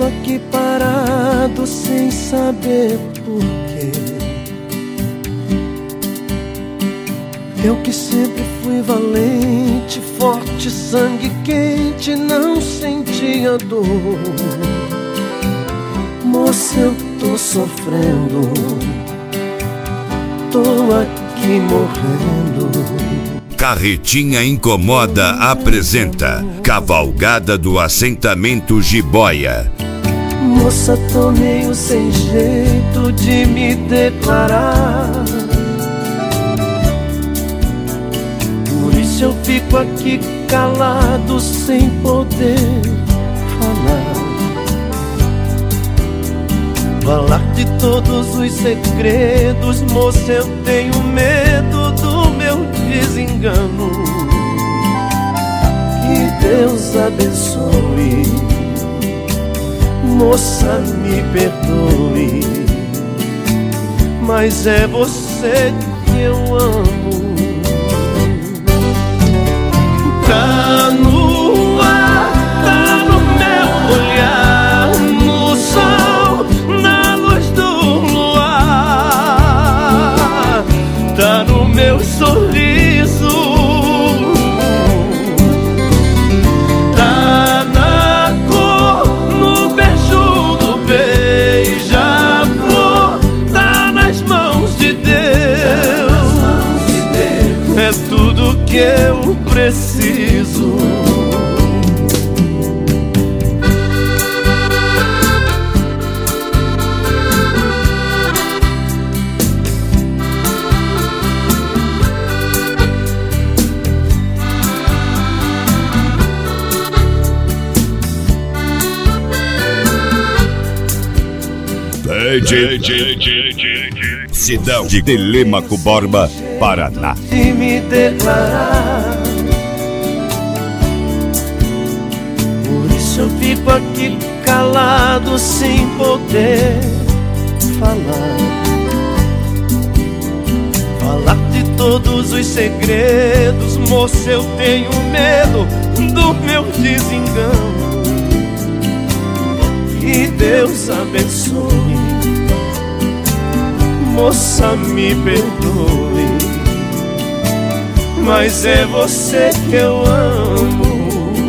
fico aqui parado sem saber porquê. Eu que sempre fui valente, forte, sangue quente, não sentia dor. Moça, eu tô sofrendo, tô aqui morrendo. Carretinha Incomoda apresenta Cavalgada do Assentamento Jiboia. Moça, tô meio sem jeito de me declarar, por isso eu fico aqui calado sem poder falar de todos os segredos. Moça, eu tenho medo do meu desengano. Que Deus abençoe, moça, me perdoe, mas é você que eu amo. Tá no ar, tá no meu olhar, no sol, na luz do luar, tá no meu sorriso, tá na cor, no beijo do beija-flor, tá nas mãos de Deus, é tudo que eu preciso. Cidade de Telêmaco Borba, Paraná. De me declarar, por isso eu fico aqui calado sem poder falar de todos os segredos. Moça, eu tenho medo do meu desengano. Que Deus abençoe, moça, me perdoe, mas é você que eu amo.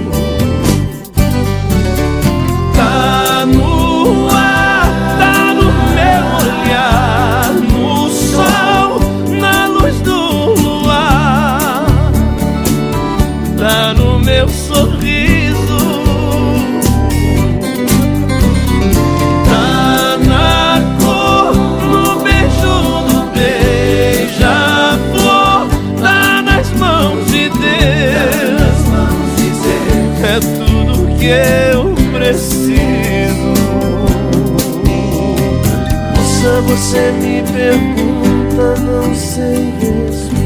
Tá no ar, tá no meu olhar, no sol, na luz do luar, tá no meu sorriso, é tudo que eu preciso. Moça, você me pergunta, não sei responder.